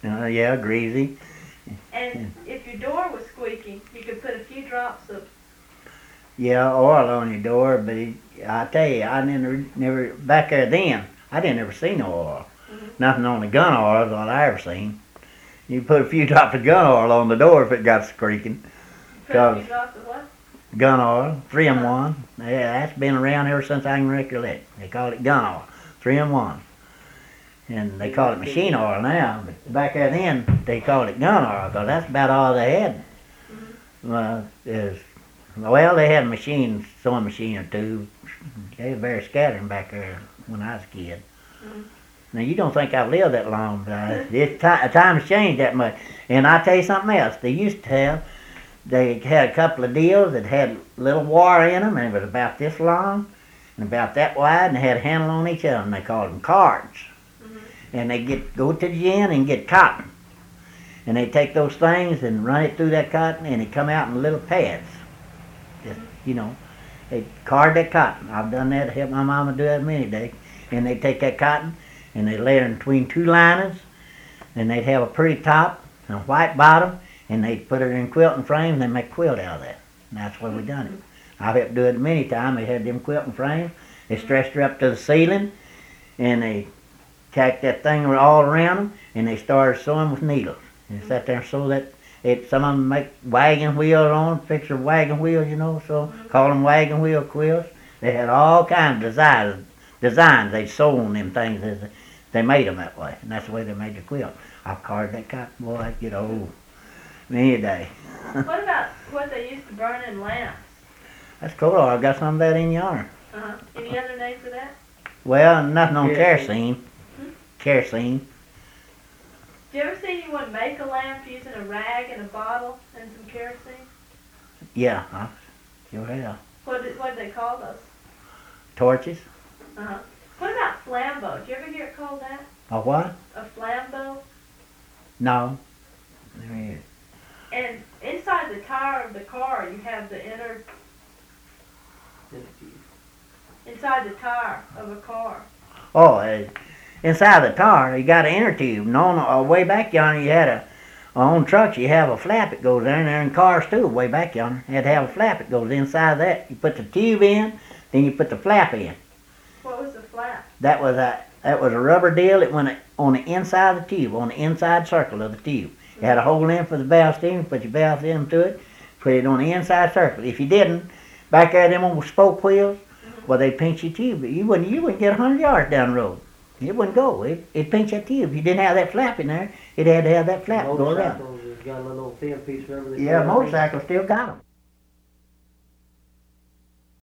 Yeah, greasy. And if your door was squeaking, you could put a few drops of. Yeah, oil on your door, but I tell you, I never back there then. I didn't ever see no oil. Mm-hmm. Nothing on the gun oil is what I ever seen. You put a few drops of gun oil on the door if it got squeaking. Put a few drops of what? Gun oil, 3-in-1. Yeah, that's been around ever since I can recollect. They call it gun oil, 3-in-1. And they call it machine oil now, but back there then they called it gun oil because that's about all they had. Well, they had a machine, sewing machine or two. They were very scattering back there when I was a kid. Now you don't think I've lived that long, but times changed that much. And I tell you something else. They had a couple of deals that had little wire in them, and it was about this long and about that wide, and they had a handle on each of them. They called them cards. And they go to the gin and get cotton. And they take those things and run it through that cotton, and it come out in little pads. Just, they card that cotton. I've done that to help my mama do that many days. And they take that cotton, and they lay it in between two liners, and they'd have a pretty top and a white bottom, and they'd put it in quilting frames, and they make a quilt out of that. And that's where we done it. I've helped do it many times. They had them quilting frames. They stretched her up to the ceiling, and they tacked that thing all around them, and they started sewing with needles. And they sat there and sew that. Some of them make wagon wheels on, picture wagon wheels, so call them wagon wheel quilts. They had all kinds of designs. They sew on them things. They made them that way, and that's the way they made the quilt. I've carved that cotton, boy, I'd get old many a day. What about what they used to burn in lamps? That's cool. I got some of that in yonder. Any other name for that? Well, nothing on kerosene. Kerosene. Do you ever see anyone make a lamp using a rag and a bottle and some kerosene? Yeah, I sure have. What did they call those? Torches. What about flambeau? Did you ever hear it called that? A what? A flambeau? No. And inside the tire of the car, you have the inside the tire of a car. Oh, inside the tire, you got an inner tube. No, way back yonder, you had on trucks, you have a flap that goes in there, and cars too, way back yonder. You had to have a flap that goes inside that. You put the tube in, then you put the flap in. What was the flap? That was a rubber deal. It went on the inside of the tube, on the inside circle of the tube. You had a hole in for the valve steering, put your valve into it, put it on the inside circle. If you didn't, back there, them old spoke wheels, well, they'd pinch your tube. You wouldn't get 100 yards down the road. It wouldn't go. It'd pinch that tube. If you didn't have that flap in there, it had to have that flap go around. Motorcycles has got a little thin piece of rubber. Yeah, motorcycles still got them.